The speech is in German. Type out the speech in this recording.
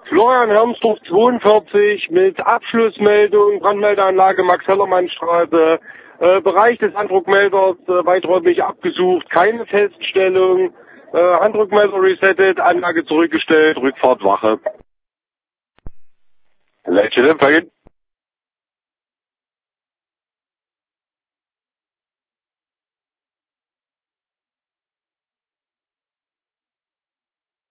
Florian Hermsdorf 42 mit Abschlussmeldung, Brandmeldeanlage Max-Hellermann-Straße, Bereich des Handdruckmelders weiträumig abgesucht, keine Feststellung, Handdruckmelder resettet, Anlage zurückgestellt, Rückfahrt Wache. Leitstelle empfangen.